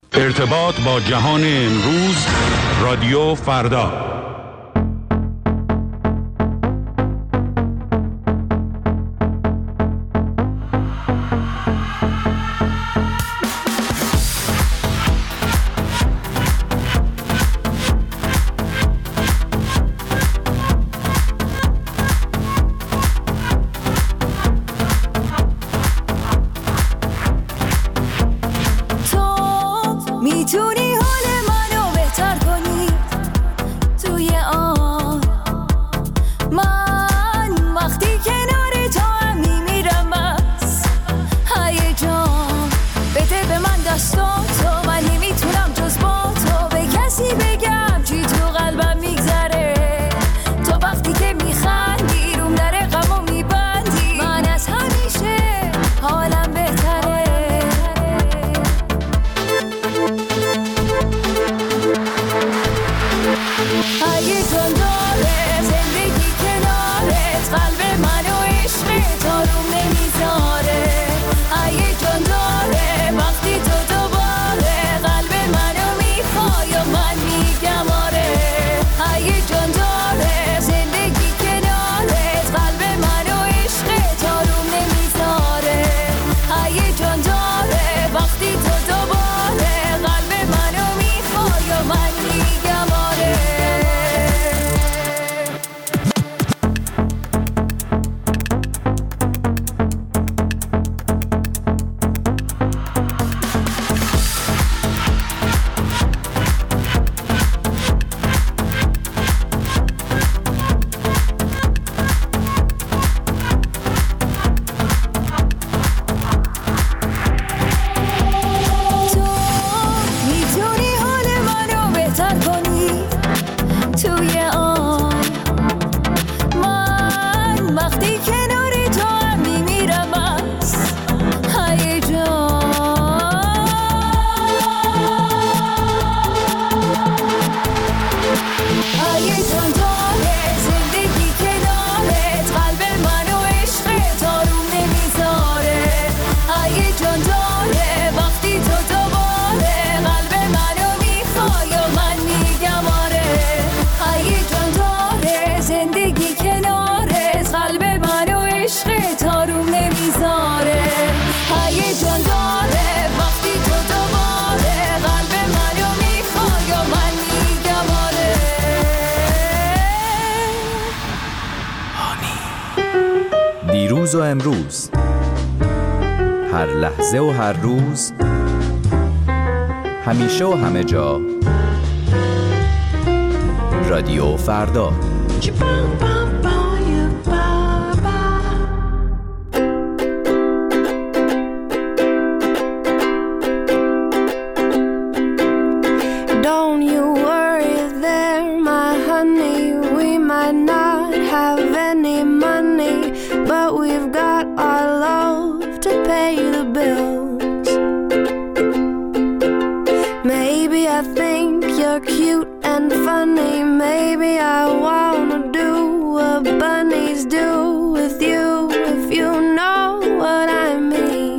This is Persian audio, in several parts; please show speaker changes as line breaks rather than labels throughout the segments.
ارتباط با جهان امروز، رادیو فردا.
دیروز و امروز، هر لحظه و هر روز، همیشه و همه جا، رادیو فردا.
Don't you worry there, my honey, we might not have any money, but we've got our love to pay the bills. Maybe I think you're cute and funny, maybe I wanna do what bunnies do with you, if you know what I mean.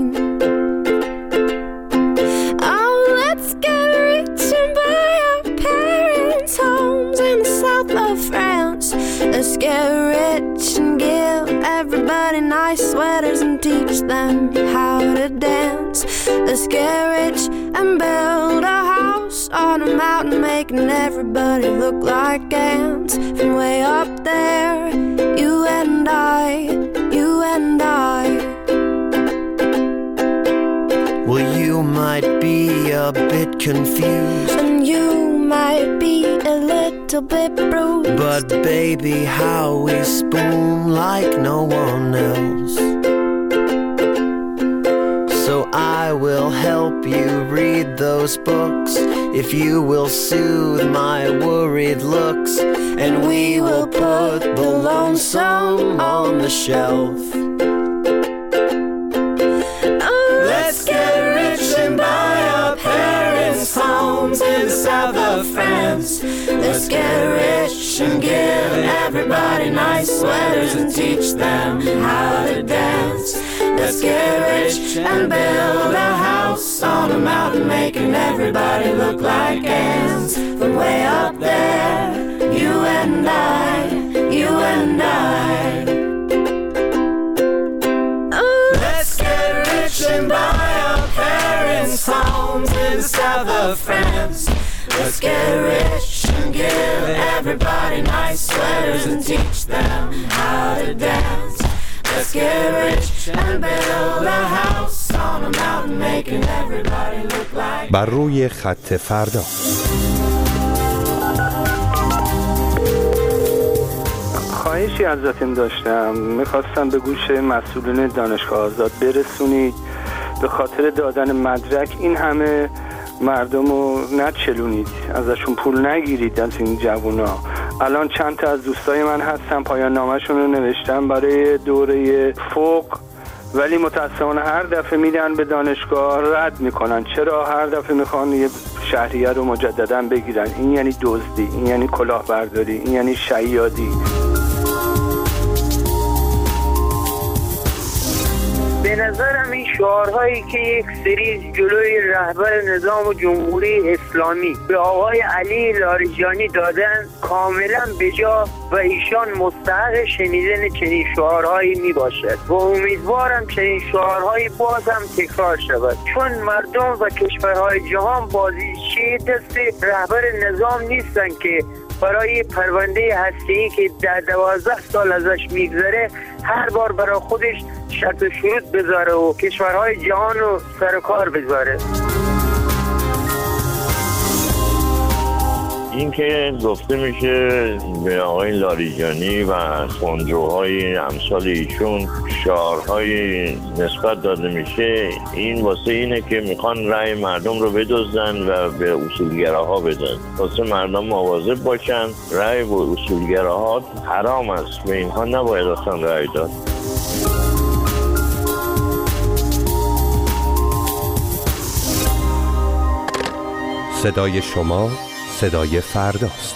Oh, let's get rich and buy our parents' homes in the south of France. Let's get rich and give everybody nice sweaters and teach them how to dance. Let's get rich and build a house on a mountain, making everybody look like ants. From way up there, you and I, you and I.
Well, you might be a bit confused,
And you might be a little bit bruised,
but baby, how we spoon like no one else. So I will help you read those books, if you will soothe my worried looks, and we will put the lonesome on the shelf. Let's get rich and buy our parents' homes in the south of France. Let's get rich and give everybody nice sweaters and teach them how to dance.
Let's get rich and build a house on a mountain, making everybody look like ants. From way up there, you and I, you and I. Let's get rich and buy our parents' homes in the south of France. Let's get rich and give everybody nice sweaters and teach them how to dance. Let's get rich and build a house on a mountain, making everybody look like.
بر روی خط فردا.
خواهشی ازتون داشتم، میخواستم به گوش مسئولین دانشگاه آزاد برسونید به خاطر دادن مدرک این همه مردم رو نچلونید، ازشون پول نگیرید از این جوونا. الان چند تا از دوستای من هستن پایان نامه‌شون رو نوشتن برای دوره فوق، ولی متاسفانه هر دفعه میدن به دانشگاه رد میکنن. چرا هر دفعه میخوان یه شهریه رو مجددا بگیرن؟ این یعنی دزدی، این یعنی کلاهبرداری، این یعنی شیادی.
به نظرم این شعارهایی که یک سری جلوی رهبر نظام جمهوری اسلامی به آقای علی لاریجانی دادن کاملا بجا و ایشان مستحق شنیدن چنین شعارهایی می باشد و امیدوارم چنین شعارهایی باز هم تکرار شود، چون مردم و کشورهای جهان بازیچه دست رهبر نظام نیستن که برای پرونده هسته‌ای که در 12 سال ازش میگذره هر بار برای خودش شرط و شروط بذاره و کشورهای جهان رو سر کار بذاره.
این که گفته میشه به آقای لاریجانی و خونجوهای امثال ایشون شعارهای نسبت داده میشه، این واسه اینه که میخوان رأی مردم رو بدزدن و به اصولگراها بدن. واسه مردم مواظب باشن، رأی و اصولگراها حرام است، به اینها نباید اصلا رأی داد.
صدای شما صدای فرداست.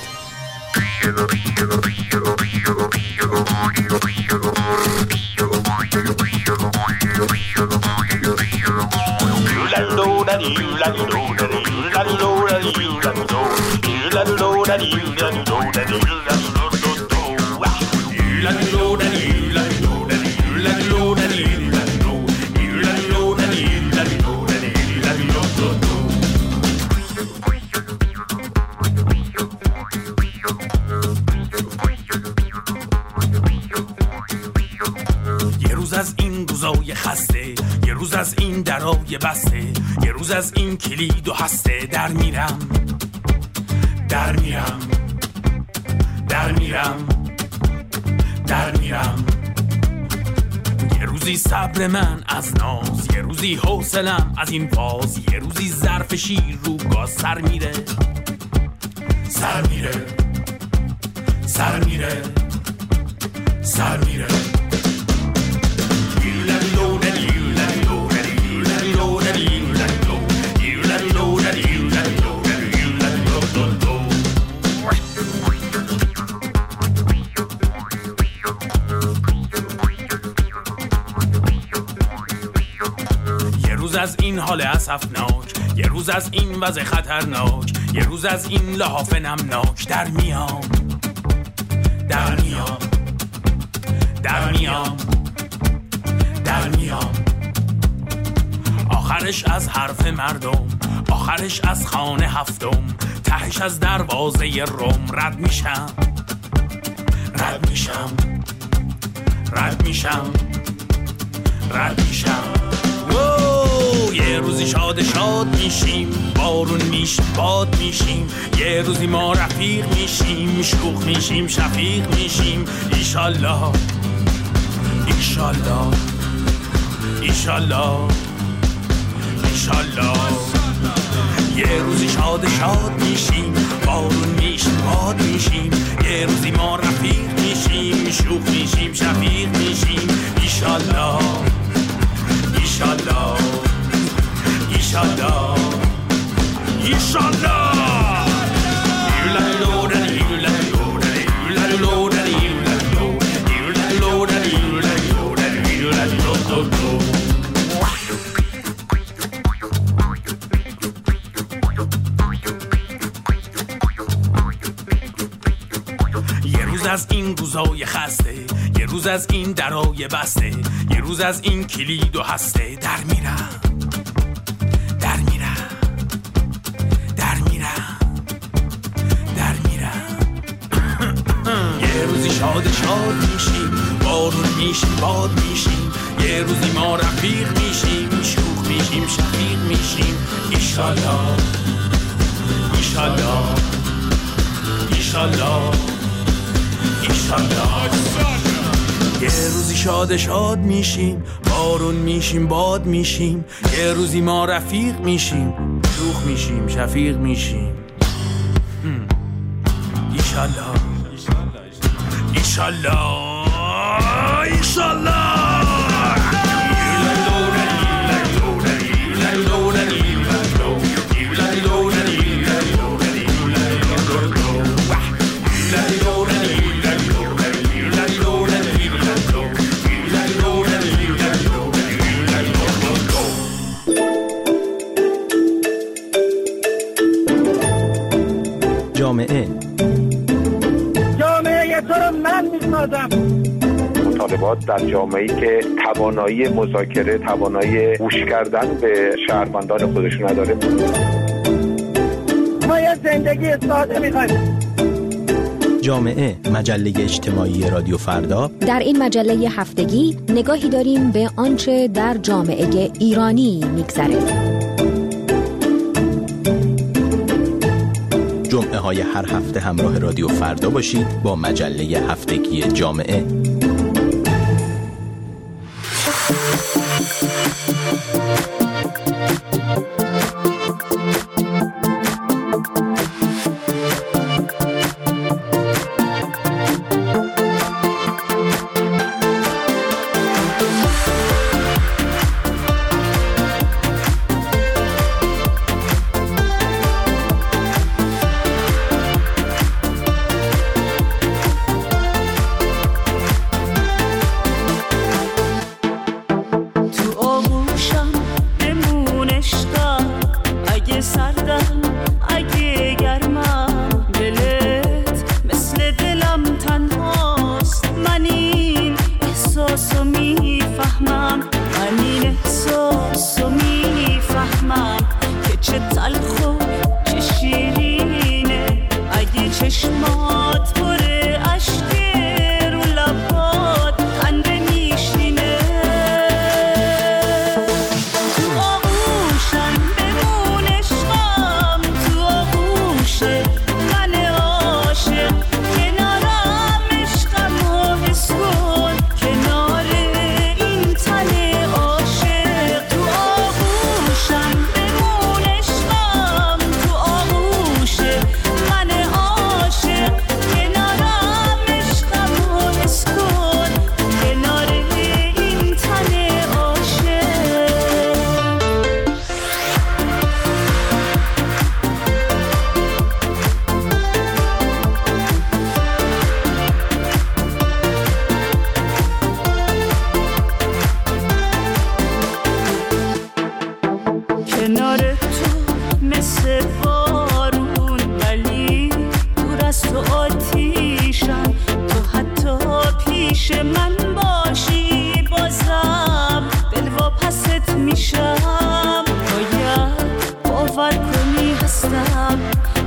خسته، یه روز از این درای بسته، یه روز از این کلید و هسته، در میرم یه روزی صبر من از ناز، یه روزی حوصلم از این فاز، یه روزی ظرف شیر رو گاز سر میره از این حال اسفناک، یه روز از این وضع خطرناک، یه روز از این لحاف نمناک، در میام آخرش از حرف مردم، آخرش از خانه هفتم، تهش از دروازه روم رد میشم یه روزی شاد میشیم، بارون میشیم، باد میشیم، یه روزی ما رفیق میشیم، شوخ میشیم، شفیق میشیم، ایشالله یه روزی شاد میشیم، بارون میشیم، باد میشیم، یه روزی ما رفیق میشیم، شوخ میشیم، شفیق میشیم، ایشالله از این روزای خسته، یه روز از این درای بسته، یه روز از این کلید و هسته. در میرم در میرم در میرم در میرم. یه روزی شاد شاد میشیم، بارون میشیم باد میشیم، یه روزی ما رفیق میشیم، شوخ میشیم شفیق میشیم. ایشالله ایشالله ایشالله ایشالله. یه روزی شاد شاد میشیم، بارون میشیم باد میشیم، یه روزی ما رفیق میشیم، شوخ میشیم شفیق میشیم. ایشالله ایشالله ایشالله.
جامعه تو رو من میسازم.
مطالبات در جامعه‌ای که توانایی مذاکره، توانایی گوش کردن به شهروندان خودشون نداره.
ما یه زندگی ساده میخوایم.
جامعه، مجله اجتماعی رادیو فردا.
در این مجله هفتگی نگاهی داریم به آنچه در جامعه ایرانی میگذره.
جمعه های هر هفته همراه رادیو فردا باشید با مجله هفتگی جامعه.
میشم باید باور کنی هستم